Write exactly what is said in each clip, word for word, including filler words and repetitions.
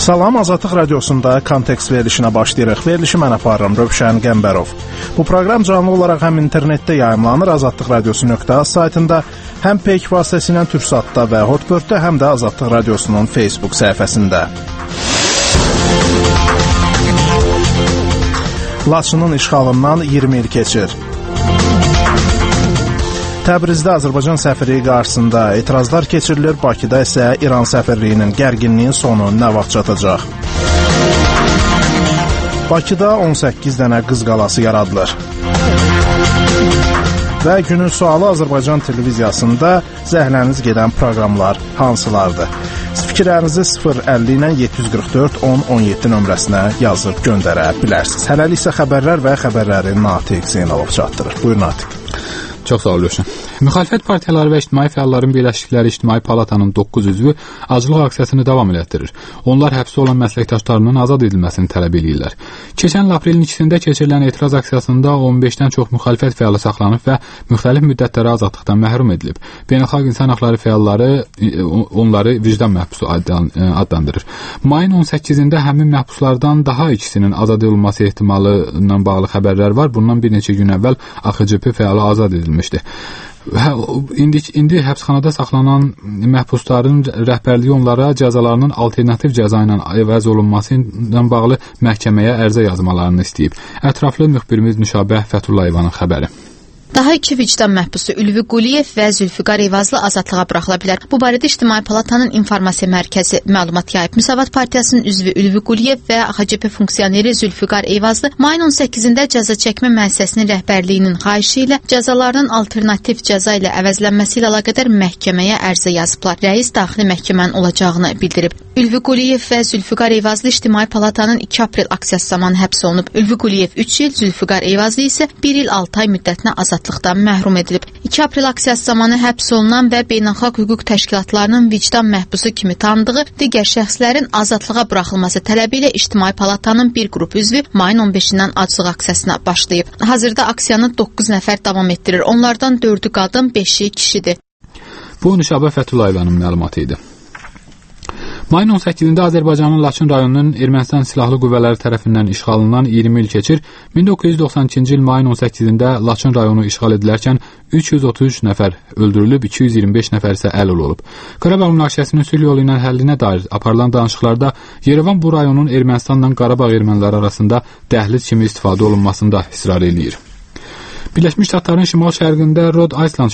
Salam, Azadlıq Radiosunda Kontekst verilişinə başlayırıq. Verilişi mən aparıram, Rövşən Qəmbərov. Bu proqram canlı olaraq həm internetdə yayımlanır, azadlıq radiosu nöqtə az saytında, həm Peyk vasitəsilə Türksatda və Hotbirddə, həm də Azadlıq Radiosunun Facebook səhifəsində. Laçının işğalından iyirmi il keçir. Təbrizdə Azərbaycan səfirliyi qarşısında etirazlar keçirilir, Bakıda isə İran səfirliyinin gərginliyin sonu nə vaxt çatacaq? Bakıda on səkkiz dənə qız qalası yaradılır. Və günün sualı Azərbaycan televiziyasında zəhləniz gedən proqramlar hansılardır? Fikirlərinizi sıfır əlli ilə yeddi yüz qırx dörd on on yeddi nömrəsinə yazıb göndərə bilərsiniz. Hələlik isə xəbərlər və xəbərləri Natiq Zeynalov çatdırır. Buyur Natiq. Çox sağ olun. Müxalifət partiyaları və ictimai fəalların birləşdikləri İctimai Palatanın doqquz üzvü aclıq aksiyasını davam elətdirir. Onlar həbsdə olan məsləkdaşlarının azad edilməsini tələb edirlər. Keçən il aprelin ikisində keçirilən etiraz aksiyasında on beşdən çox müxalifət fəalı saxlanıb və müxtəlif müddətlərə azadlıqdan məhrum edilib. Beynəlxalq insan hüquqları fəalları onları vicdan məhbusu adlandırır. Mayın on səkkizində həmin məhbuslardan daha ikisinin azad olunması ehtimalı ilə bağlı xəbərlər var. Bundan bir neçə gün əvvəl A X C P fəalı azad edilmişdi. İndi, indi həbsxanada saxlanan məhbusların rəhbərliyi onlara cəzalarının alternativ cəza ilə əvəz olunması ilə bağlı məhkəməyə ərizə yazmalarını istəyib. Ətraflı müxbirimiz Nüşabə Fəthullayevanın xəbəri. Daha iki vicdan məhbusu Ülvi Quliyev və Zülfüqar Eyvazlı azadlığa buraxıla bilər. Bu barədə İctimai Palatanın İnformasiya Mərkəzi məlumat yayıb. Müsavat Partiyasının üzvü Ülvi Quliyev və A X C P funksioneri Zülfüqar Eyvazlı mayın on səkkizində cəza çəkmə müəssisəsinin rəhbərliyinin xahişi ilə cəzalarının alternativ cəza ilə əvəzlənməsi ilə əlaqədar məhkəməyə ərizə yazıblar. Rəis daxili məhkəmənin olacağını bildirib. Ülvi Quliyev və Zülfüqar Eyvazlı İctimai Palatanın iki aprel aksiyası zamanı həbs olunub. Ülvi Quliyev üç il, Zülfüqar Eyvazlı isə bir il altı ay müddətinə azadlıqdan məhrum edilib. iki aprel aksiyası zamanı həbs olunan və beynəlxalq hüquq təşkilatlarının vicdan məhbusu kimi tanıdığı digər şəxslərin azadlığa buraxılması tələbi ilə İctimai Palatanın bir qrup üzvü mayın on beşindən aclıq aksiyasına başlayıb. Hazırda aksiyanı doqquz nəfər davam etdirir. Onlardan dördü qadın, beşi kişidir. Bu Nüşabə Fəthullayevanın məlumatı idi. Mayın on səkkizində Azərbaycanın Laçın rayonunun Ermənistan silahlı qüvvələri tərəfindən işğalından iyirmi il keçir. min doqquz yüz doxsan ikinci il mayın on səkkizində Laçın rayonu işğal edilərkən üç yüz otuz üç nəfər öldürülüb, iki yüz iyirmi beş nəfər isə əlil olub. Qarabağ münaqişəsinin sülh yolu ilə həllinə dair aparılan danışıqlarda Yerevan bu rayonun Ermənistanla Qarabağ erməniləri arasında dəhliz kimi istifadə olunmasında israr eləyir. Birləşmiş Ştatların şimal-şərqində Rhode Island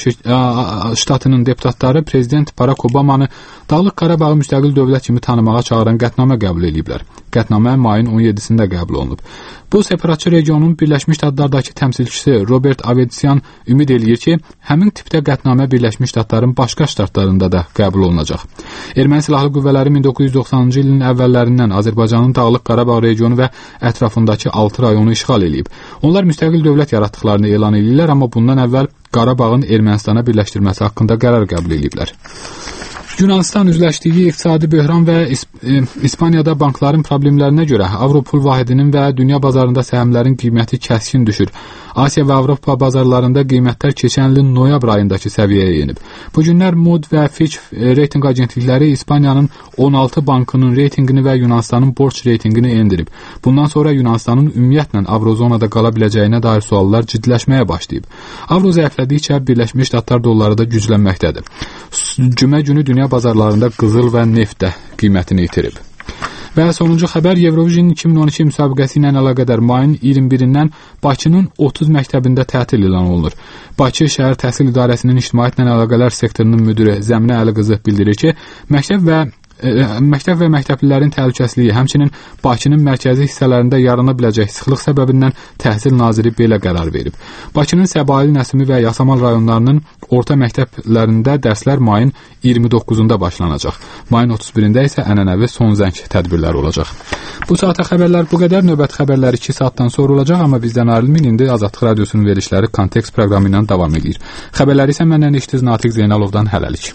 ştatının deputatları Prezident Barack Obamanı Dağlıq Qarabağı müstəqil dövlət kimi tanımağa çağıran qətnamə qəbul ediblər. Qətnamə mayın on yeddisində qəbul olunub. Bu separatçı regionun Birləşmiş Ştatlardakı təmsilçisi Robert Avedian ümid eləyir ki, həmin tipdə qətnamə Birləşmiş Ştatların başqa ştatlarında da qəbul olunacaq. Erməni silahlı qüvvələri min doqquz yüz doxsanıncı ilin əvvəllərindən Azərbaycanın Dağlıq Qarabağ regionu və ətrafındakı altı rayonu işğal edib. Onlar müstəqil dövlət yaratdıqlarını elan edirlər, amma bundan əvvəl Qarabağın Ermənistana birləşdirməsi haqqında qərar qəbul ediblər. Yunanistan üzləşdiyi iqtisadi böhran və İspaniyada bankların problemlərinə görə Avropul vahidinin və dünya bazarında səhmlərin qiyməti kəskin düşür. Asiya və Avropa bazarlarında qiymətlər keçən ilin noyabr ayındakı səviyyəyə yenib. Bu günlər Mood və Fitch reytinq agentlikləri İspaniyanın on altı bankının reytinqini və Yunanistanın borc reytinqini endirib. Bundan sonra Yunanistanın ümumiyyətlə Avrozonada qala biləcəyinə dair suallar ciddiləşməyə başlayıb. Avro zəiflədikcə Birləşmiş Ştatlar dolları da güclənməkdədir. Cümə günü dünya bazarlarında qızıl və neft də qiymətini itirib. Və sonuncu xəbər Eurovision iki min on iki müsabiqəsi ilə əlaqədar mayın iyirmi birindən Bakının otuz məktəbində tətil elan olunur. Bakı Şəhər Təhsil İdarəsinin ictimaiyyətlə əlaqələr sektorunun müdiri Zəminə Əliqızı bildirir ki, məktəb və E, məktəb və məktəblilərin təhlükəsizliyi, həmçinin Bakının mərkəzi hissələrində yarana biləcək sıxlıq səbəbindən Təhsil Naziri belə qərar verib. Bakının Səbail, Nəsimi və Yasamal rayonlarının orta məktəblərində dərslər mayın iyirmi doqquzunda başlanacaq. Mayın otuz birində isə ənənəvi son zəng tədbirləri olacaq. Bu saata xəbərlər bu qədər. Növbət xəbərlər iki saatdan sonra olacaq, amma bizdən ayrılmayın. İndi Azadlıq Radiosunun verilişləri Kontekst proqramı ilə davam edir. Xəbərləri isə məndən eşitiz Natiq Zeynalovdan hələlik.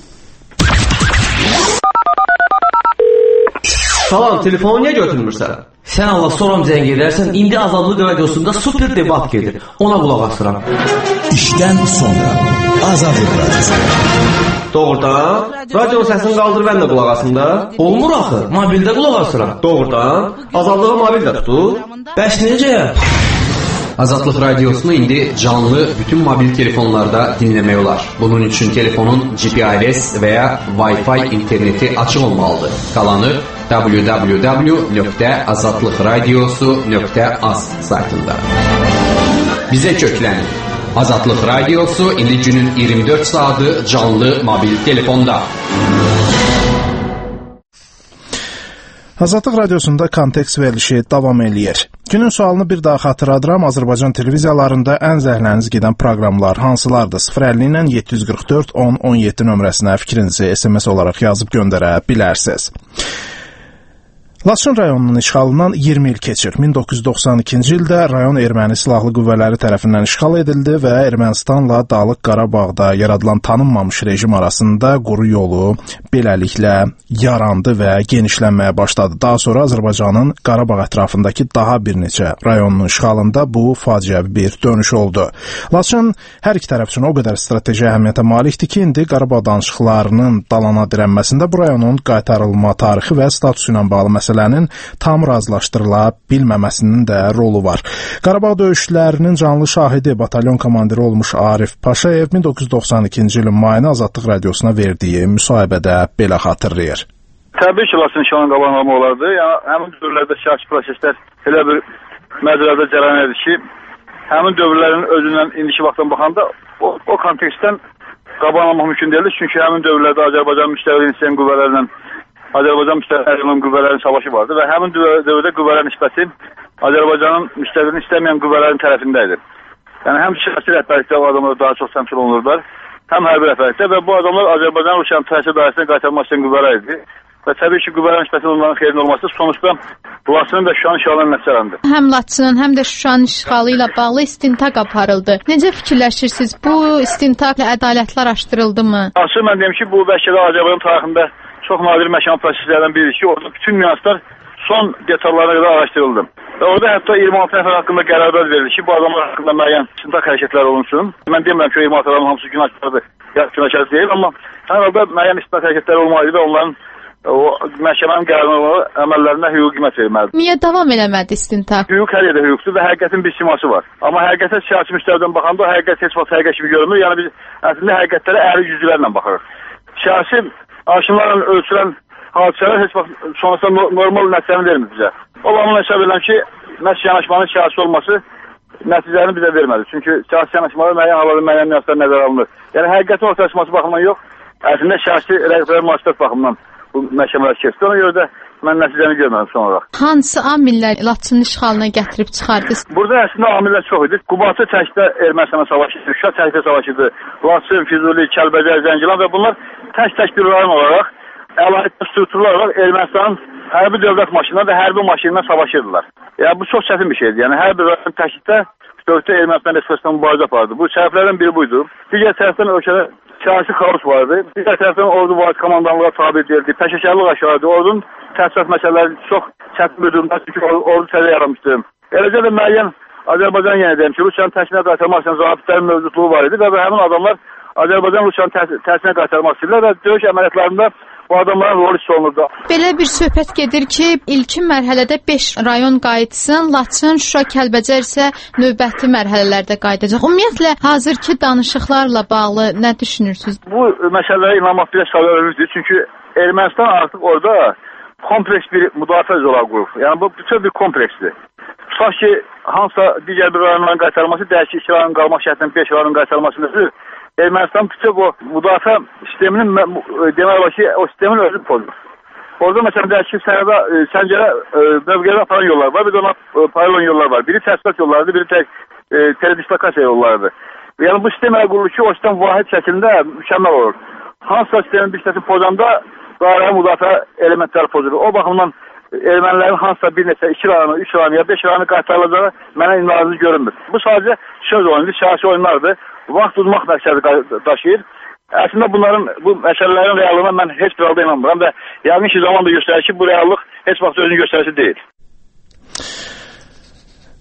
Salam, telefonu niyə götürmürsən? Sən Allah soram zəng edərsən, indi Azadlıq Radiosunda super debat gedir. Ona qulaq asıram. İşdən sonra Azadlıq Radiosu. Doğrudan. Radio səsini qaldır, mən də qulaq asım da. Olmur axı. Mobildə qulaq asıram. Doğrudan. Azadlığı mobildə tutur. Bəs necə? Azadlıq Radiosunu indi canlı bütün mobil telefonlarda dinləmək olar. Bunun üçün telefonun G P R S və ya Wi-Fi interneti açıq olmalıdır. Qalanı w w w nöqtə azadlıqradiosu nöqtə az saytında. Bizə köklənin. Azadlıq Radiosu indi günün iyirmi dörd saatı canlı mobil telefonda. Azadlıq Radiosunda kontekst verilişi davam eləyir. Günün sualını bir daha xatırladıram. Azərbaycan televiziyalarında ən zəhləniz gedən proqramlar hansılardır? sıfır əlli ilə yeddi yüz qırx dörd on on yeddi nömrəsinə fikrinizi S M S olaraq yazıb göndərə bilərsiniz. Laçın rayonunun işğalından iyirmi il keçir. min doqquz yüz doxsan ikinci ildə rayon erməni silahlı qüvvələri tərəfindən işğal edildi və Ermənistanla Dağlıq Qarabağda yaradılan tanınmamış rejim arasında quru yolu beləliklə yarandı və genişlənməyə başladı. Daha sonra Azərbaycanın Qarabağ ətrafındakı daha bir neçə rayonunun işğalında bu faciəvi bir dönüş oldu. Laçın hər iki tərəf üçün o qədər strateji əhəmiyyətə malikdir ki, indi Qarabağ danışıqlarının dalana dirənməsində bu rayonun qaytarılma tarixi və statusu ilə bağlı məsələlər məsələnin tam razılaşdırıla bilməməsinin də rolu var. Qarabağ döyüşlərinin canlı şahidi batalyon komandiri olmuş Arif Paşayev min doqquz yüz doxsan ikinci ilin mayını Azadlıq Radiosuna verdiyi müsahibədə belə xatırlayır. Təbii ki, Laçın işğalının qabaqlanma olardı. Yəni, həmin dövrlərdə siyasi proseslər elə bir məcralarda cərəyan edir ki, həmin dövrlərin özündən indiki vaxtdan baxanda o, o kontekstdən qabaqlanmaq mümkün deyildi. Çünki həmin dövrlərdə Azərbaycan müstəqil insan qüvvələrlə Azərbaycan müstəqil qüvvələrin savaşı vardı və həmin dövrdə qüvvələrin nisbəti Azərbaycanın müstəqilini istəməyən qüvvələrin tərəfində idi. Yəni, həm siyasi rəhbərlikdə o adamlar daha çox təmsil olunurlar, həm hərbi rəhbərlikdə və bu adamlar Azərbaycan Rusiyanın təsir dairəsinə qaytarmaq istəyən qüvvələr idi. Və təbii ki, qüvvələrin nisbəti onların xeyrin olması sonuçda Laçının və Şuşanın işğalının nəticələndi. Həm Laçının, həm də Şuşanın işğalı ilə bağlı istintaq aparıldı. Necə fikirləşirsiniz? Bu istintaqla ədalətlər araşdırıldı mı? Aslında mən deyim ki, bu bəlkə də Azərbaycan tarixində çox nadir məhkəmə proseslərdən biridir ki, orada bütün nüanslar son detallarına qədər araşdırıldı. Və orada hətta iyirmi altı nəfər haqqında qərarlar verildi ki, bu adamlar haqqında müəyyən istintaq hərəkətləri olunsun. Mən demirəm ki, iyirmi altı adamın hamısı günahkardır, ya günahkar deyil, amma hər halda müəyyən istintaq hərəkətləri olmalıydı və onların o məhkəmənin qərarına, əməllərinə hüquq qiymət verilməlidir. Niyə davam eləmədi istintaq? Hüquq hər yerdə hüquqdur və həqiqətin bir siması var. Amma həqiqətə siyasi müstəvidən baxanda o həqiqət heç vaxt həqiqət kimi görünmür. Yəni biz əslində həqiqətlərə əyri yüzlərlə baxırıq. Siyasi aşımlarla ölçülən hadisələr heç vaxt sonrasında normal nəticəni vermir bizə. O baxımdan hesab edirəm ki, məhz yanaşmanın siyasi olması nəticəni bizə vermədi. Çünki siyasi yanaşmalar müəyyən hallarda müəyyən nüanslar nəzərə alınır. Yəni həqiqətin ortaya çıxması baxımından yox, əslində siyasi rəqiblər münasibət baxımından bu məhkəmələr keçdi. Ona görə də mən nəticəni görmədim son olaraq. Hansı amillər Laçının işğalına gətirib çıxardı? Burada əslində amillər çox idi. Qubadlı təkdə Ermənistana savaşıdı, Şuşa təkdə savaşıdı, Laçın, Füzuli, Kəlbəcər, Zəngilan və bunlar tək-tək bir rayon olaraq, əlahiddə strukturlar olaraq Ermənistanın hərbi dövlət maşınına və hərbi maşınına savaşırdılar. Yəni bu çox çətin bir şeydir. Yəni hər bir rayon təkdə dövlətdə Ermənistan Respublikasından mübarizə apardı. Bu səbəblərdən biri buydu. Digər tərəfdən ölkədə siyasi xaos vardı. Digər tərəfdən ordu vahid komandanlığa tabi edildi. Peşəkarlıq aşağıdı. Ordunun təsərrüfat məsələləri çox çətin bir durumda, çünki ordu təzə yaranmışdı. Eləcə də müəyyən Azərbaycan yenə deyim ki, Rusiyanın təhsilinə qaytarmaq üçün zabitlərin mövcudluğu var idi və həmin adamlar Azərbaycan Rusiyanın təhsilinə qaytarmaq istəyirlər və döyüş əməliyyatlarında bu adamların rolu hiss olunurdu. Belə bir söhbət gedir ki, ilkin mərhələdə beş rayon qayıtsın, Laçın, Şuşa, Kəlbəcər isə növbəti mərhələlərdə qayıdacaq. Ümumiyyətlə, hazırki danışıqlarla bağlı nə düşünürsünüz? Bu məsələlərə inanmaq bir səbəbimizdir. Çünki Ermənistan artıq orada kompleks bir müdafiə zolağı qurub. Yəni bu bütün bir kompleksdir. Tutaq ki, hansısa digər bir rayonların qaytarılması, dəyişik iki rayon qalmaq şərtindən beş rayon qaytarılmasıdır. Ermənistan bütün o müdafiə sisteminin demək olar ki, o sistemin özü pozur. Orada məsələn dəyişik sənədə səncərə mövqelərə aparan yollar var, bir də ona paralel yollar var. Biri təsdiqat yollarıdır, biri tək e, teledislokasiya yollarıdır. Yəni bu sistem elə qurulur ki, o sistem vahid şəkildə mükəmməl olur. Hansısa sistemin bir hissəsi pozanda dairə müdafiə elementləri pozulur. O baxımdan ermənilərin hansısa bir neçə iki rayonu, üç rayonu ya beş rayonu qaytarılacağı mənə inanılmaz görünmür. Bu sadəcə söz oyundur, siyasi oyunlardır. Vaxt uzmaq məqsədi daşıyır. Əslində bunların, bu məsələlərin reallığına mən heç bir halda inanmıram və yəqin ki, zaman da göstərir ki, bu reallıq heç vaxt özünü göstərisi deyil.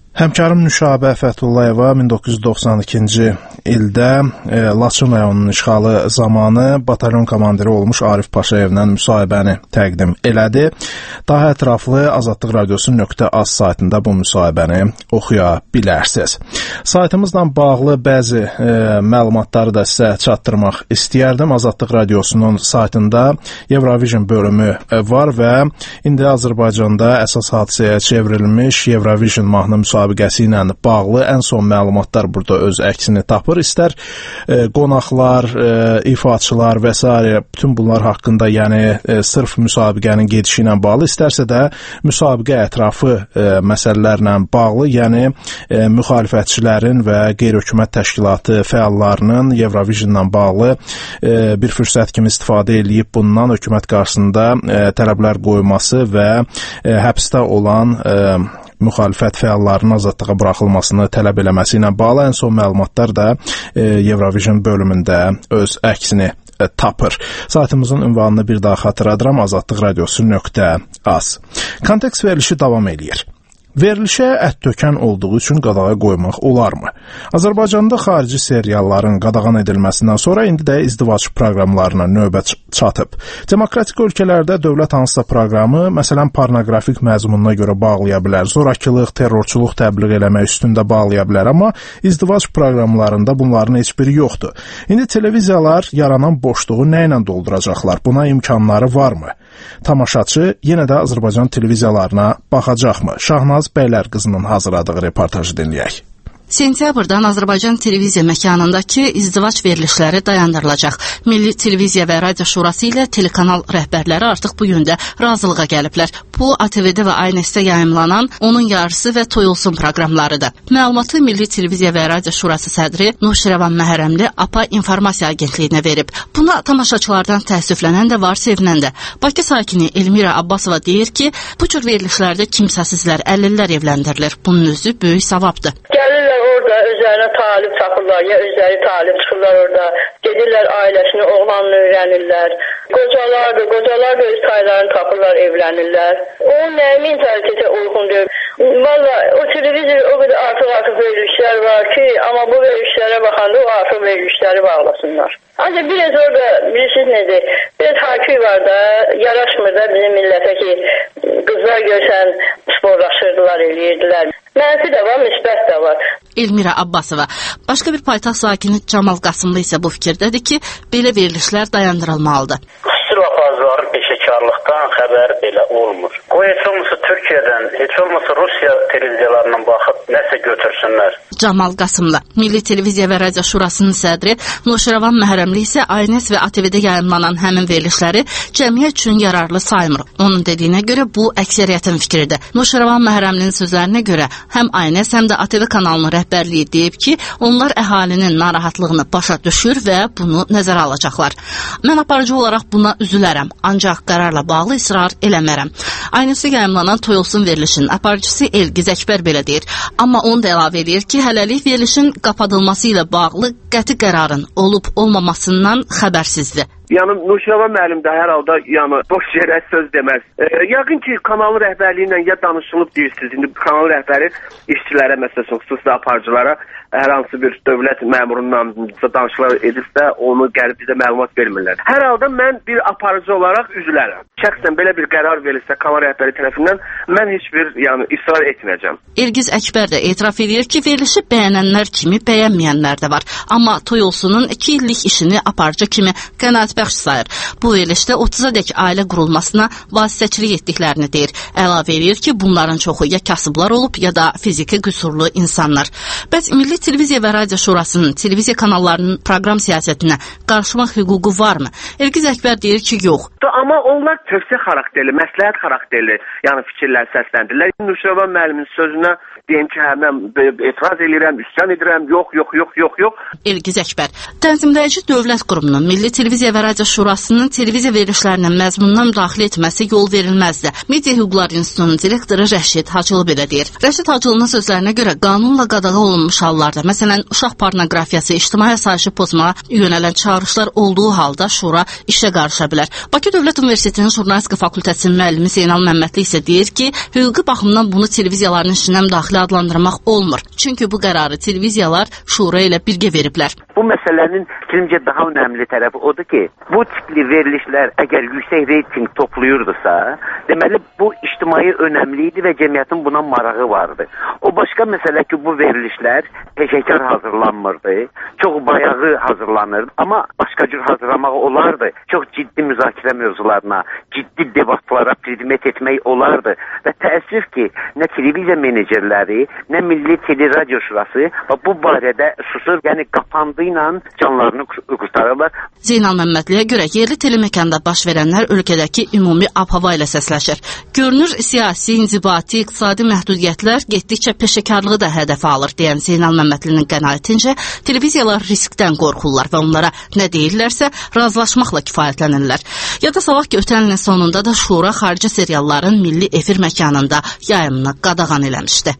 Həmkarım Nüşabə Fətullayeva min doqquz yüz doxsan ikinci ildə e, Laçın rayonunun işğalı zamanı batalyon komandiri olmuş Arif Paşayevlə müsahibəni təqdim elədi. Daha ətraflı Azadlıq Radiosu nöqtə az saytında bu müsahibəni oxuya bilərsiniz. Saytımızla bağlı bəzi e, məlumatları da sizə çatdırmaq istəyərdim. Azadlıq Radiosunun saytında Eurovision bölümü var və indi Azərbaycanda əsas hadisəyə çevrilmiş Eurovision mahnı müsabiqəsi ilə bağlı ən son məlumatlar burada öz əksini tapır. İstər e, qonaqlar, e, ifaçılar və s. bütün bunlar haqqında, yəni e, sırf müsabiqənin gedişi ilə bağlı, istərsə də müsabiqə ətrafı e, məsələlərlə bağlı, yəni e, müxalifətçilərin və qeyri-hökumət təşkilatı fəallarının Eurovisionla bağlı e, bir fürsət kimi istifadə edib bundan hökumət qarşısında e, tələblər qoyması və e, həbsdə olan e, müxalifət fəallarının azadlığa buraxılmasını tələb eləməsi ilə bağlı ən son məlumatlar da e, Eurovision bölümündə öz əksini e, tapır. Saytımızın ünvanını bir daha xatırladıram, azadlıq radiosu nöqtə az. Kontekst verilişi davam eləyir. Verilişə ət tökən olduğu üçün qadağa qoymaq olarmı? Azərbaycanda xarici serialların qadağan edilməsindən sonra indi də izdivac proqramlarına növbə çatıb. Demokratik ölkələrdə dövlət hansısa proqramı, məsələn, pornoqrafik məzmununa görə bağlaya bilər, zorakılıq, terrorçuluq təbliğ eləmək üstündə bağlaya bilər, amma izdivac proqramlarında bunların heç biri yoxdur. İndi televiziyalar yaranan boşluğu nə ilə dolduracaqlar? Buna imkanları varmı? Tamaşaçı yenə də Azərbaycan televiziyalarına baxacaqmı? Şahnaz Bəylər qızının hazırladığı reportajı dinləyək. Sentyabrdan Azərbaycan televiziya məkanındakı izdivac verilişləri dayandırılacaq. Milli Televiziya və Radio Şurası ilə telekanal rəhbərləri artıq bu gündə razılığa gəliblər. Bu, A T V-də və I N S-də yayımlanan Onun Yarısı və Toyulsun proqramlarıdır. Məlumatı Milli Televiziya və Radio Şurası sədri Nuşirəvan Məhərəmli A P A İnformasiya Agentliyinə verib. Buna tamaşaçılardan təəssüflənən də var, sevinən də. Bakı sakini Elmira Abbasova deyir ki, bu cür verilişlərdə kimsəsizlər, əlillər evləndirilir. Bunun özü böyük savabdır. Gəlirlər orada özlərinə talib tapırlar, ya özləri talib çıxırlar orada. Gedirlər ailəsini, oğlanını öyrənirlər. Qocalar da, qocalar da öz taylarını tapırlar, evlənirlər. O nəyə mentalitetə uyğundur. Valla o televizor o qədər artıq-artıq verilişlər var ki, amma bu verilişlərə baxanda o artıq verilişləri bağlasınlar. Ancaq biraz orada, bilirsiniz nədir, biraz hakik var da, yaraşmır da bizim millətə ki, qızlar görsən sporlaşırdılar, eləyirdilər. Mənfi də var, müsbət də var. Elmira Abbasova. Başqa bir paytaxt sakini Camal Qasımlı isə bu fikirdədir ki, belə verilişlər dayandırılmalıdır. Xüsusi vəfazların peşəkarlıqdan xəbər belə olmur. O heç olmasa Türkiyədən, heç olmasa Rusiya televiziyalarından baxıb nəsə götürsünlər. Camal Qasımlı. Milli Televiziya və Radio Şurasının sədri Nuşirəvan Məhərəmli isə I N S və A T V-də yayımlanan həmin verilişləri cəmiyyət üçün yararlı saymır. Onun dediyinə görə bu əksəriyyətin fikridir. Nuşirəvan Məhərəmlinin sözlərinə görə həm I N S, həm də A T V kanalının rəhbərliyi deyib ki, onlar əhalinin narahatlığını başa düşür və bunu nəzərə alacaqlar. Mən aparıcı olaraq buna üzülərəm, ancaq qərarla bağlı israr eləmərəm. I N S-də yayımlanan Toyulsun verilişinin aparıcısı Elgiz Əkbər belə deyir. Amma onu da əlavə edir ki, hələlik verilişin qapadılması ilə bağlı qəti qərarın olub-olmamasından xəbərsizdir. Yəni Nuşirəvan müəllim də hər halda yəni boş yerə söz deməz. E, yəqin ki, kanalın rəhbərliyi ilə ya danışılıb deyirsiniz. İndi kanalın rəhbəri işçilərə, məsələn, xüsusi aparıcılara hər hansı bir dövlət məmurundan danışıqlar edirsə, onu gəlib bizə məlumat vermirlər. Hər halda mən bir aparıcı olaraq üzülərəm. Şəxsən belə bir qərar verilsə kanal rəhbəri tərəfindən, mən heç bir yəni israr etməyəcəm. Elgiz Əkbər də etiraf edir ki, verilişi bəyənənlər kimi bəyənməyənlər də var. Amma Toyulsunun iki illik işini aparıcı kimi qənaətbəxş sayır. Bu verilişdə otuzadək ailə qurulmasına vasitəçilik etdiklərini deyir. Əlavə edir ki, bunların çoxu ya kasıblar olub, ya da fiziki qüsurlu insanlar. Bəs Milli Televiziya və Radio Şurasının televiziya kanallarının proqram siyasətinə qarışmaq hüququ varmı? Elgiz Əkbər deyir ki, yox. Amma onlar tövsiyə xarakterli, məsləhət xarakterli, yəni fikirlər səsləndirirlər. Nuşirəvan müəllimin sözünə deyim ki, hə, mən etiraz edirəm, üsyan edirəm, yox, yox, yox, yox, yox. Elgiz Əkbər. Tənzimləyici dövlət qurumunun Milli Televiziya və Radio Şurasının televiziya verilişlərinin məzmununa müdaxilə etməsi yol verilməzdi. Media Hüquqları İnstitutunun direktoru Rəşid Hacılı belə deyir. Rəşid Hacılının sözlərinə görə qanunla qadağa olunmuş hallarda, məsələn, uşaq pornoqrafiyası, ictimai asayişi pozmağa yönələn çağırışlar olduğu halda Şura işə qarışa bilər. Bakı Dövlət Universitetinin Jurnalistika fakültəsinin müəllimi Zeynal Məmmədli isə deyir ki, hüquqi baxımdan bunu televiziyaların işinə müdaxilə daxili adlandırmaq olmur. Çünki bu qərarı televiziyalar şura ilə birgə veriblər. Bu məsələnin fikrimcə daha önəmli tərəfi odur ki, bu tipli verilişlər əgər yüksək reyting toplayırdısa, deməli bu ictimai önəmli idi və cəmiyyətin buna marağı vardı. O başqa məsələ ki, bu verilişlər peşəkar hazırlanmırdı, çox bayağı hazırlanırdı, amma başqa cür hazırlamaq olardı. Çox ciddi müzakirə mövzularına, ciddi debatlara predmet etmək olardı və təəssüf ki, nə televiziya menecerləri, nə Milli Teleradio Şurası bu barədə susur, yəni qapandı ilə canlarını qurtarırlar. Zeynal Məmmədliyə görə yerli teleməkanda baş verənlər ölkədəki ümumi ab-hava ilə səsləşir. Görünür, siyasi, inzibati, iqtisadi məhdudiyyətlər getdikcə peşəkarlığı da hədəfə alır deyən Zeynal Məmmədlinin qənaətincə, televiziyalar riskdən qorxurlar və onlara nə deyirlərsə razılaşmaqla kifayətlənirlər. Ya da salaq ki, ötən ilin sonunda da Şura xarici serialların milli efir məkanında yayımını qadağan eləmişdi.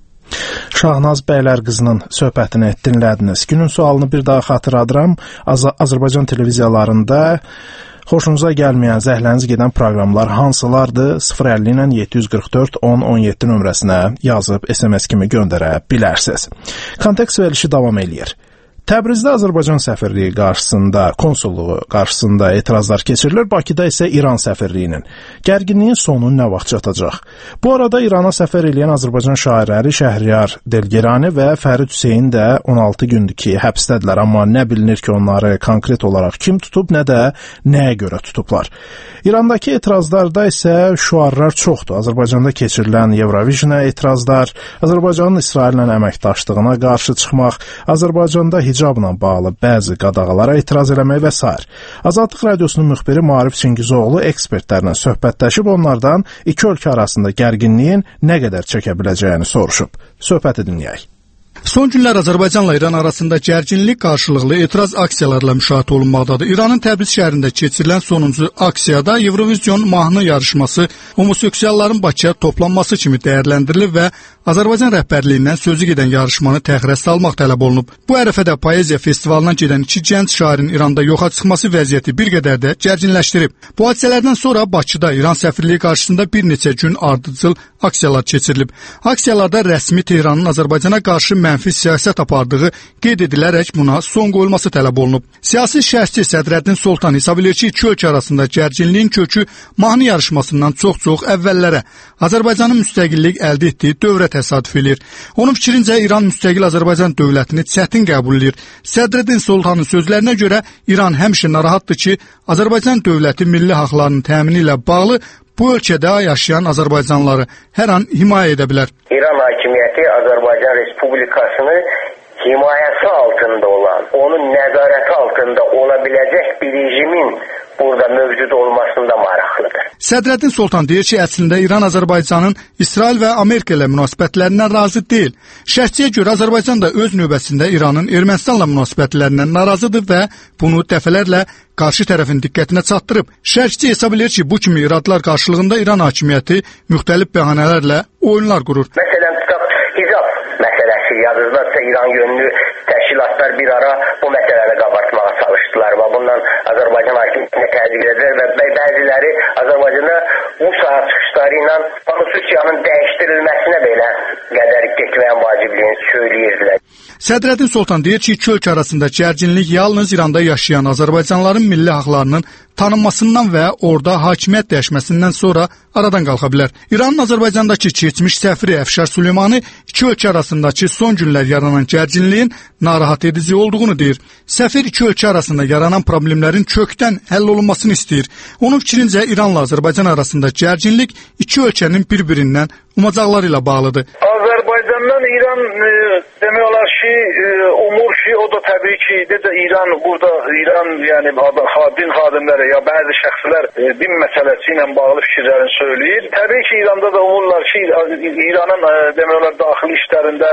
Şahnaz Bəylər qızının söhbətini dinlədiniz. Günün sualını bir daha xatırladıram. Az Azərbaycan televiziyalarında xoşunuza gəlməyən, zəhləniz gedən proqramlar hansılardır? sıfır əlli ilə yeddi yüz qırx dörd on on yeddi nömrəsinə yazıb S M S kimi göndərə bilərsiniz. Kontekst verilişi davam eləyir. Təbrizdə Azərbaycan səfirliyi qarşısında, konsulluğu qarşısında etirazlar keçirilir. Bakıda isə İran səfirliyinin. Gərginliyin sonu nə vaxt çatacaq? Bu arada İrana səfər edən Azərbaycan şairləri Şəhriyar Delgerani və Fərid Hüseyn də on altı gündür ki, həbsdədirlər, amma nə bilinir ki, onları konkret olaraq kim tutub, nə də nəyə görə tutublar. İrandakı etirazlarda isə şüarlar çoxdur. Azərbaycanda keçirilən Eurovisiona etirazlar, Azərbaycanın İsraillə əməkdaşlığına qarşı çıxmaq, Azərbaycanda hicabla bağlı bəzi qadağalara etiraz eləmək və s. Azadlıq Radiosunun müxbiri Maarif Çingizoğlu ekspertlərlə söhbətləşib onlardan iki ölkə arasında gərginliyin nə qədər çəkə biləcəyini soruşub. Söhbəti dinləyək. Son günlər Azərbaycanla İran arasında gərginlik qarşılıqlı etiraz aksiyalarla müşahidə olunmaqdadır. İranın Təbriz şəhərində keçirilən sonuncu aksiyada Eurovision mahnı yarışması homoseksualların Bakıya toplanması kimi dəyərləndirilib və Azərbaycan rəhbərliyindən sözü gedən yarışmanı təxirə salmaq tələb olunub. Bu ərəfədə poeziya festivalından gedən iki gənc şairin İranda yoxa çıxması vəziyyəti bir qədər də gərginləşdirib. Bu hadisələrdən sonra Bakıda İran səfirliyi qarşısında bir neçə gün ardıcıl aksiyalar keçirilib. Aksiyalarda rəsmi Tehranın Azərbaycana qarşı mənfi siyasət apardığı qeyd edilərək buna son qoyulması tələb olunub. Siyasi şərhçi Sədrəddin Soltan hesab edir ki, iki ölkə arasında gərginliyin kökü mahnı yarışmasından çox-çox əvvəllərə, Azərbaycanın müstəqillik əldə etdiyi dövrə təsadüf edir. Onun fikrincə İran müstəqil Azərbaycan dövlətini çətin qəbul edir. Sədrəddin Soltanın sözlərinə görə İran həmişə narahatdır ki, Azərbaycan dövləti milli haqlarının təmini ilə bağlı bu ölkədə yaşayan Azərbaycanlıları hər an himayə edə bilər. İran hakimiyyəti Azərbaycan Respublikasını himayəsi altında olan, onun nəzarəti altında ola biləcək bir rejimin burada mövcud olmasında maraqlıdır. Sədrəddin Soltan deyir ki, əslində İran Azərbaycanın İsrail və Amerika ilə münasibətlərindən razı deyil. Şərhçiyə görə Azərbaycan da öz növbəsində İranın Ermənistanla münasibətlərindən narazıdır və bunu dəfələrlə qarşı tərəfin diqqətinə çatdırıb. Şərhçi hesab edir ki, bu kimi iradlar qarşılığında İran hakimiyyəti müxtəlif bəhanələrlə oyunlar qurur. Məsələn, hicab məsələsi yazıldırsa İran yönlü təşkilatlar bir ara bu məsələni qabartmağa çalışdılar və bundan Azərbaycan hakimiyyətinə təzyiq edilər və bəziləri Azərbaycanda bu saat çıxışları ilə konstitusiyanın dəyişdirilməsinə belə qədər getməyə vacibliyini söyləyirdilər. Sədrəddin Soltan deyir ki, iki ölkə arasında gərginlik yalnız İranda yaşayan Azərbaycanlıların milli haqlarının tanınmasından və orada hakimiyyət dəyişməsindən sonra aradan qalxa bilər. İranın Azərbaycandakı keçmiş səfiri Əfşar Süleymanı iki ölkə arasındakı son günlər yaranan gərginliyin narahat edici olduğunu deyir. Səfir iki ölkə arasında yaranan problemlərin kökdən həll olunmasını istəyir. Onun fikrincə İranla Azərbaycan arasında gərginlik iki ölkənin bir-birindən umacaqları ilə bağlıdır. Azərbaycandan İran e, demək olar ki, e, umur ki, o da təbii ki, necə İran burada, İran yəni din xadimləri ya bəzi şəxslər e, din məsələsi ilə bağlı fikirlərini söyləyir. Təbii ki, İranda da umurlar ki, İranın e, demək olar daxili işlərində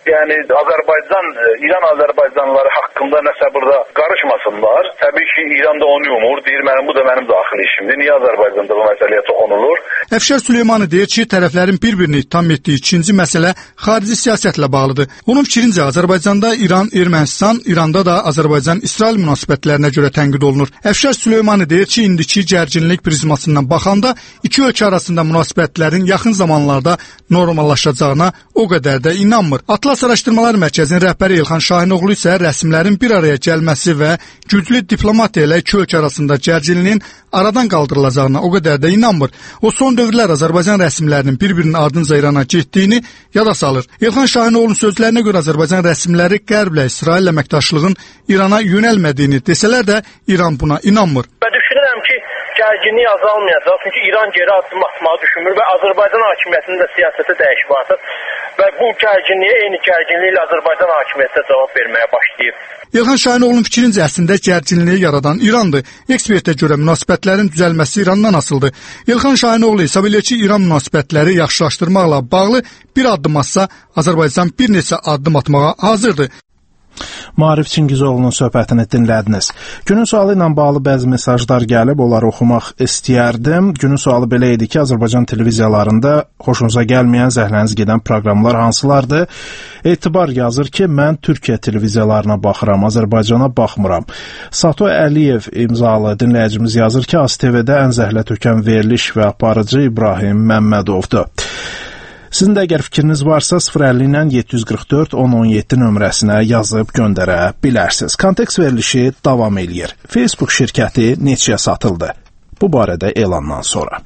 yəni Azərbaycan, İran Azərbaycanlıları haqqında nəsə burada qarışmasınlar. Təbii ki, İran da onu umur, deyir mənim bu da mənim daxili işimdir. Niyə Azərbaycanda bu məsələyə toxunulur? Əfşar Süleymanı deyir ki, tərəflərin bir-birini ittiham etdiyi ikinci məsələ xarici siyasətlə bağlıdır. Onun fikrincə Azərbaycanda İran, Ermənistan, İranda da Azərbaycan-İsrail münasibətlərinə görə tənqid olunur. Əfşar Süleymanı deyir ki, indiki gərginlik prizmasından baxanda iki ölkə arasında münasibətlərin yaxın zamanlarda normallaşacağına o qədər də inanmır. Atlas Araşdırmalar Mərkəzinin rəhbəri Elxan Şahinoğlu isə rəsmlərin bir araya gəlməsi və güclü diplomatiya ilə iki ölkə arasında gərginliyin aradan qaldırılacağına o qədər də inanmır. O son dövrlər Azərbaycan rəsmlərinin bir-birinin ardınca İrana getdiyini yada salır. Elxan Şahinoğlu'nun sözlərinə görə Azərbaycan rəsmləri Qərblə İsrail əməkdaşlığın İrana yönəlmədiyini desələr də İran buna inanmır. Mən düşünürəm ki, gərginlik azalmayacaq. Çünki İran geri addım atmağı düşünmür və Azərbaycan hakimiyyətinin də siyasəti dəyişib artıq və bu gərginliyə eyni gərginliklə Azərbaycan hakimiyyəti də cavab verməyə başlayıb. Elxan Şahinoğlu'nun fikrincə əslində gərginliyi yaradan İrandır. Ekspertə görə münasibətlərin düzəlməsi İrandan asılıdır. Elxan Şahinoğlu hesab edir ki, İran münasibətləri yaxşılaşdırmaqla bağlı bir addım atsa, Azərbaycan bir neçə addım atmağa hazırdır. Maarif Çingizoğlu'nun söhbətini dinlədiniz. Günün sualı ilə bağlı bəzi mesajlar gəlib, onları oxumaq istəyərdim. Günün sualı belə idi ki, Azərbaycan televiziyalarında xoşunuza gəlməyən, zəhləniz gedən proqramlar hansılardır? Etibar yazır ki, mən Türkiyə televiziyalarına baxıram, Azərbaycana baxmıram. Sato Əliyev imzalı dinləyicimiz yazır ki, A S T V-də ən zəhlə tökən veriliş və aparıcı İbrahim Məmmədovdur. Sizin də əgər fikriniz varsa sıfır əlli ilə yeddi yüz qırx dörd on on yeddi nömrəsinə yazıb göndərə bilərsiniz. Kontekst verilişi davam eləyir. Facebook şirkəti neçəyə satıldı? Bu barədə elandan sonra.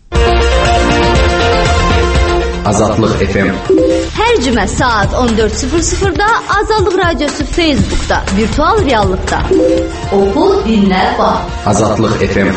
Azadlıq F M. Hər cümə saat on dörd sıfır sıfırda Azadlıq Radiosu Facebook'da, virtual reallıqda. Oxu, dinlə, bax. Azadlıq F M.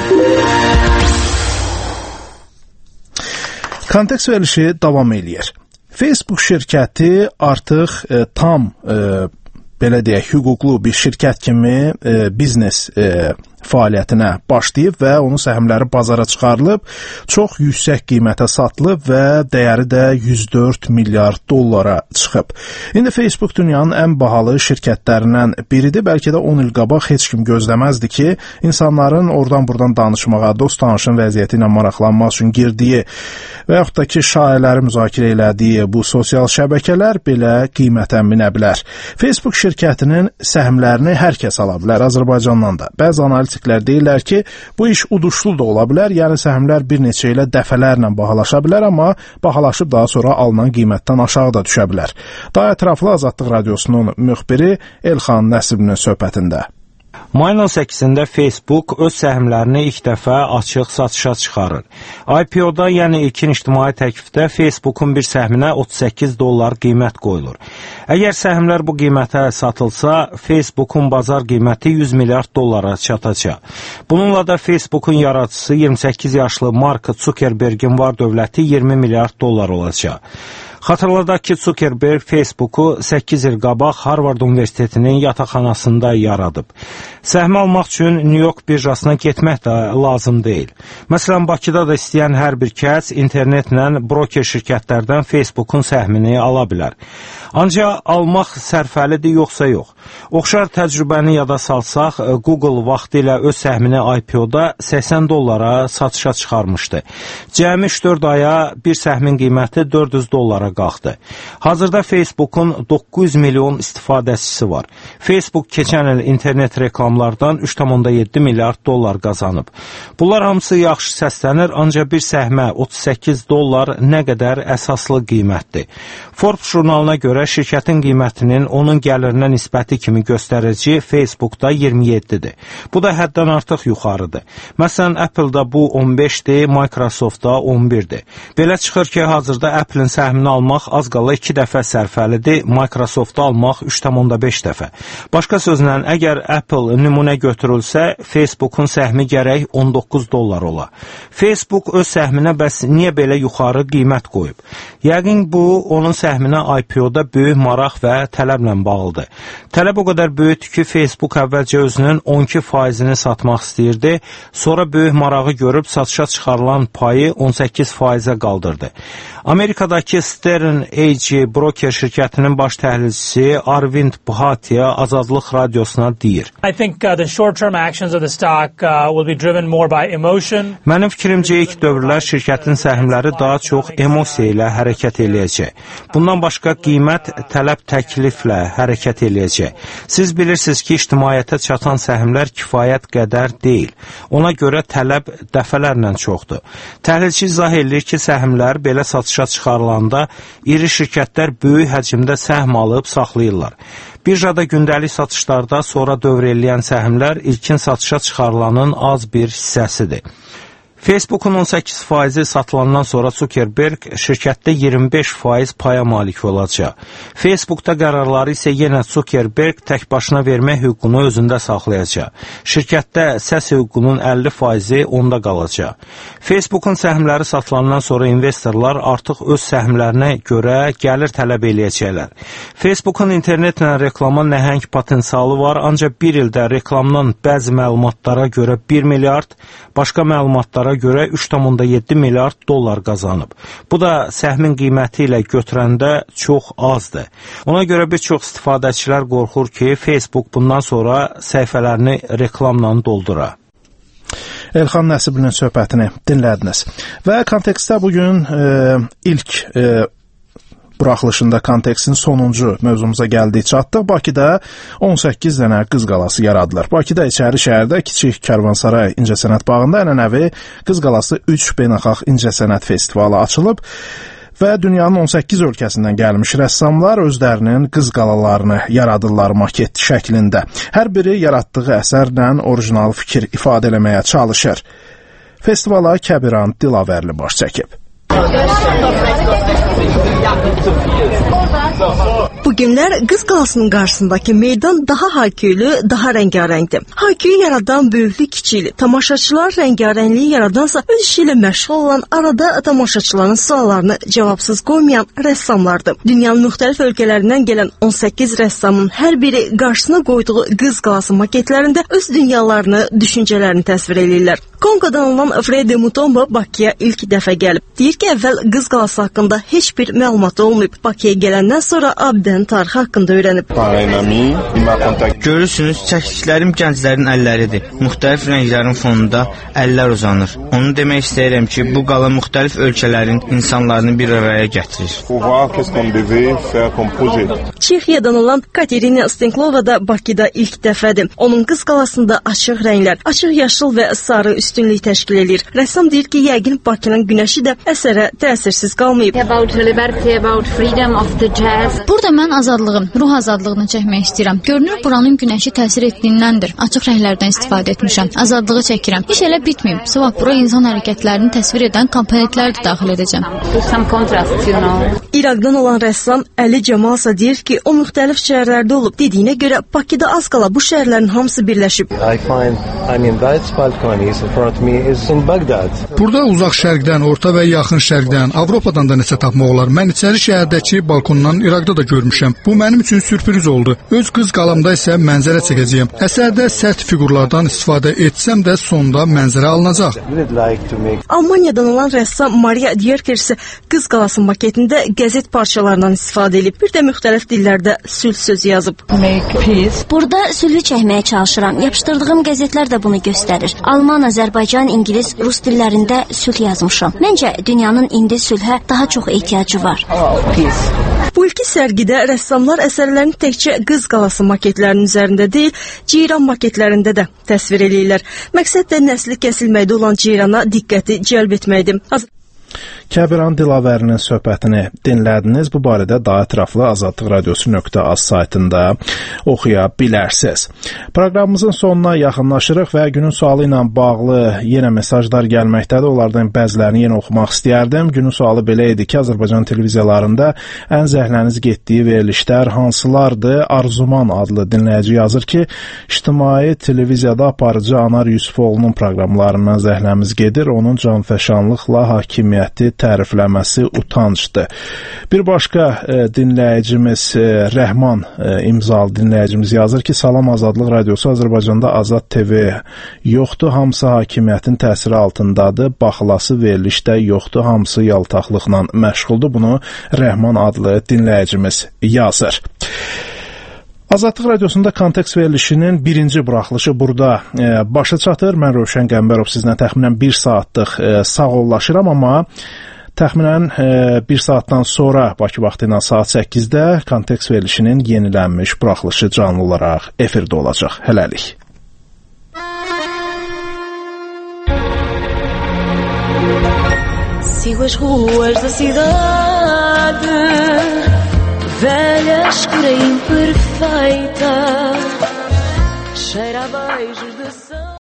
Kontekst verilişi davam eləyir. Facebook şirkəti artıq e, tam e, belə deyək, hüquqlu bir şirkət kimi e, biznes e, fəaliyyətinə başlayıb və onun səhmləri bazara çıxarılıb, çox yüksək qiymətə satılıb və dəyəri də yüz dörd milyard dollara çıxıb. İndi Facebook dünyanın ən bahalı şirkətlərindən biridir. Bəlkə də on il qabaq heç kim gözləməzdi ki, insanların oradan-buradan danışmağa, dost tanışın vəziyyəti ilə maraqlanmaq üçün girdiyi və yaxud da ki, şayələri müzakirə elədiyi bu sosial şəbəkələr belə qiymətə minə bilər. Facebook şirkətinin səhmlərini hər kəs ala bilər, Azərbaycandan da. Bəzi analitiklər deyirlər ki, bu iş uduşlu da ola bilər, yəni səhmlər bir neçə ilə dəfələrlə bahalaşa bilər, amma bahalaşıb daha sonra alınan qiymətdən aşağı da düşə bilər. Daha ətraflı Azadlıq Radiosunun müxbiri Elxan Nəsibinin söhbətində. Mayın on səkkizində Facebook öz səhmlərini ilk dəfə açıq satışa çıxarır. I P O-da, yəni ilkin ictimai təklifdə Facebookun bir səhminə otuz səkkiz dollar qiymət qoyulur. Əgər səhmlər bu qiymətə satılsa, Facebookun bazar qiyməti yüz milyard dollara çatacaq. Bununla da Facebookun yaradıcısı iyirmi səkkiz yaşlı Mark Zuckerbergin var dövləti iyirmi milyard dollar olacaq. Xatırladaq ki, Zuckerberg Facebooku səkkiz il qabaq Harvard Universitetinin yataqxanasında yaradıb. Səhmi almaq üçün New York birjasına getmək də lazım deyil. Məsələn, Bakıda da istəyən hər bir kəs internetlə broker şirkətlərdən Facebookun səhmini ala bilər. Ancaq almaq sərfəlidir yoxsa yox. Oxşar təcrübəni yada salsaq, Google vaxtı ilə öz səhmini I P O-da səksən dollara satışa çıxarmışdı. Cəmi üç dörd aya bir səhmin qiyməti dörd yüz dollara qalxdı. Hazırda Facebookun doqquz yüz milyon istifadəçisi var. Facebook keçən il internet reklamlardan üç tam yeddi milyard dollar qazanıb. Bunlar hamısı yaxşı səslənir, ancaq bir səhmə otuz səkkiz dollar nə qədər əsaslı qiymətdir. Forbes jurnalına görə şirkətin qiymətinin onun gəlirinə nisbəti kimi göstərici Facebookda iyirmi yeddidir. Bu da həddən artıq yuxarıdır. Məsələn, Apple-da bu on beşdir, Microsoft-da on birdir. Belə çıxır ki, hazırda Apple-in səhmini almaq az qala iki dəfə sərfəlidir, Microsoft-da almaq üç tam beş dəfə. Başqa sözlə, əgər Apple nümunə götürülsə, Facebookun səhmi gərək on doqquz dollar ola. Facebook öz səhminə bəs niyə belə yuxarı qiymət qoyub? Yəqin bu, onun səhminə I P O-da böyük maraq və tələblə bağlıdır. Tələb o qədər böyükdür ki, Facebook əvvəlcə özünün on iki faizini satmaq istəyirdi, sonra böyük marağı görüb satışa çıxarılan payı on səkkiz faizə qaldırdı. Amerikadakı Ster Stern Age Broker şirkətinin baş təhlilçisi Arvind Bhatia Azadlıq Radiosuna deyir. I think uh, the short-term actions of the stock uh, will be driven more by emotion. Mənim fikrimcə ilk dövrlər şirkətin səhmləri daha çox emosiya ilə hərəkət eləyəcək. Bundan başqa qiymət tələb təkliflə hərəkət eləyəcək. Siz bilirsiniz ki, ictimaiyyətə çatan səhmlər kifayət qədər deyil. Ona görə tələb dəfələrlə çoxdur. Təhlilçi izah edir ki, səhmlər belə satışa çıxarılanda iri şirkətlər böyük həcmdə səhm alıb saxlayırlar. Birjada gündəlik satışlarda sonra dövr eləyən səhmlər ilkin satışa çıxarılanın az bir hissəsidir. Facebookun on səkkiz faizi satılandan sonra Zuckerberg şirkətdə iyirmi beş faiz paya malik olacaq. Facebookda qərarları isə yenə Zuckerberg tək başına vermək hüququnu özündə saxlayacaq. Şirkətdə səs hüququnun əlli faizi onda qalacaq. Facebookun səhmləri satılandan sonra investorlar artıq öz səhmlərinə görə gəlir tələb eləyəcəklər. Facebookun internetlə reklama nəhəng potensialı var, ancaq bir ildə reklamdan bəzi məlumatlara görə bir milyard, başqa məlumatlara görə üç tam yeddi milyard dollar qazanıb. Bu da səhmin qiyməti ilə götürəndə çox azdır. Ona görə bir çox istifadəçilər qorxur ki, Facebook bundan sonra səhifələrini reklamla doldura. Elxan Nəsibinin söhbətini dinlədiniz. Və kontekstdə bugün e, ilk e, buraxılışında kontekstin sonuncu mövzumuza gəldik çatdıq. Bakıda on səkkiz dənə qız qalası yaradılır. Bakıda içəri şəhərdə kiçik Karvansaray İncəsənət bağında ənənəvi qız qalası üç beynəlxalq incəsənət festivalı açılıb və dünyanın on səkkiz ölkəsindən gəlmiş rəssamlar özlərinin qız qalalarını yaradırlar maket şəklində. Hər biri yaratdığı əsərlə orijinal fikir ifadə eləməyə çalışır. Festivala Kəbiran Dilavərli baş çəkib. Bu günlər qız qalasının qarşısındakı meydan daha hayküylü, daha rəngarəngdir. Hayküyü yaradan böyüklü kiçikli, tamaşaçılar rəngarəngliyi yaradansa öz işi ilə məşğul olan, arada tamaşaçıların suallarını cavabsız qoymayan rəssamlardır. Dünyanın müxtəlif ölkələrindən gələn on səkkiz rəssamın hər biri qarşısına qoyduğu qız qalası maketlərində öz dünyalarını, düşüncələrini təsvir edirlər. Konqodan olan Fredi Mutombo Bakıya ilk dəfə gəlib. Deyir ki, əvvəl qız qalası haqqında heç bir məlumat olmayıb. Bakıya gələndən sonra abidənin tarixi haqqında öyrənib. Görürsünüz, çəkdiklərim gənclərin əlləridir. Müxtəlif rənglərin fonunda əllər uzanır. Onu demək istəyirəm ki, bu qala müxtəlif ölkələrin insanlarını bir araya gətirir. Çexiyadan olan Katerina Stenklova da Bakıda ilk dəfədir. Onun qız qalasında açıq rənglər, açıq yaşıl və sarı üstünlük təşkil edir. Rəssam deyir ki, yəqin Bakının günəşi də əsərə təsirsiz qalmayıb. Burada mən azadlığın, ruh azadlığını çəkmək istəyirəm. Görünür, buranın günəşi təsir etdiyindəndir. Açıq rənglərdən istifadə etmişəm. Azadlığı çəkirəm. İş elə bitməyib. Sabah bura insan hərəkətlərini təsvir edən komponentləri də daxil edəcəm. İraqdan olan rəssam Əli Camalsa deyir ki, o müxtəlif şəhərlərdə olub. Dediyinə görə Bakıda az qala bu şəhərlərin hamısı birləşib. Burada uzaq şərqdən, orta və yaxın şərqdən, Avropadan da nəsə tapmaq olar. Mən içəri şəhərdəki balkondan İraqda da görmüşəm. Bu mənim üçün sürpriz oldu. Öz qız qalamda isə mənzərə çəkəcəyəm. Əsərdə sərt fiqurlardan istifadə etsəm də sonda mənzərə alınacaq. Almaniyadan olan rəssam Maria Dierkers qız qalası maketində qəzet parçalarından istifadə edib. Bir də müxtəlif dillərdə sülh sözü yazıb. Burada sülhü çəkməyə çalışıram. Yapışdırdığım qəzetlər də bunu göstərir. Alman, Azərbaycan, İngilis, Rus dillərində sülh yazmışam. Məncə dünyanın indi sülhə daha çox ehtiyacı var. Bu ilki sərgidə rəssamlar əsərlərini təkcə qız qalası maketlərinin üzərində deyil, ceyran maketlərində də təsvir edirlər. Məqsəd də nəsli kəsilməkdə olan ceyrana diqqəti cəlb etməkdir. Az Kəbiran Dilavərinin söhbətini dinlədiniz. Bu barədə daha ətraflı azadlıq radiosu nöqtə az saytında oxuya bilərsiniz. Proqramımızın sonuna yaxınlaşırıq və günün sualı ilə bağlı yenə mesajlar gəlməkdədir. Onlardan bəzilərini yenə oxumaq istəyərdim. Günün sualı belə idi ki, Azərbaycan televiziyalarında ən zəhləniz getdiyi verilişlər hansılardır? Arzuman adlı dinləyici yazır ki, ictimai televiziyada aparıcı Anar Yusufoğlu'nun proqramlarından zəhləmiz gedir. Onun canfəşanlıqla hakimiyyət hakimiyyəti tərifləməsi utancdır. Bir başqa e, dinləyicimiz e, Rəhman e, imzalı dinləyicimiz yazır ki, salam Azadlıq Radiosu, Azərbaycanda Azad T V yoxdur, hamısı hakimiyyətin təsiri altındadır, baxılası verilişdə yoxdur, hamısı yaltaqlıqla məşğuldur. Bunu Rəhman adlı dinləyicimiz yazır. Azadlıq Radiosunda kontekst verilişinin birinci buraxılışı burada e, başa çatır. Mən Rövşən Qəmbərov sizlə təxminən bir saatlıq e, sağollaşıram, amma təxminən e, bir saatdan sonra Bakı vaxtı ilə saat səkkizdə kontekst verilişinin yenilənmiş buraxılışı canlı olaraq efirdə olacaq. Hələlik. Sigo as ruas da cidade, velha, escura e imperfeita, cheira a beijos.